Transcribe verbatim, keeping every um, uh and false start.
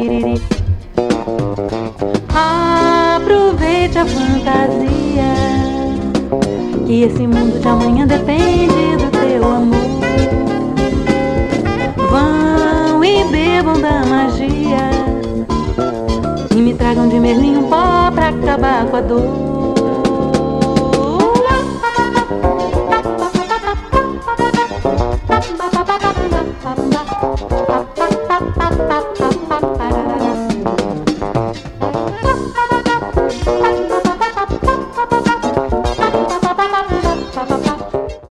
piriri. Aproveite a fantasia, que esse mundo de amanhã depende do teu amor. Vão e bebam da magia e me tragam de merlinho um pó pra acabar com a dor.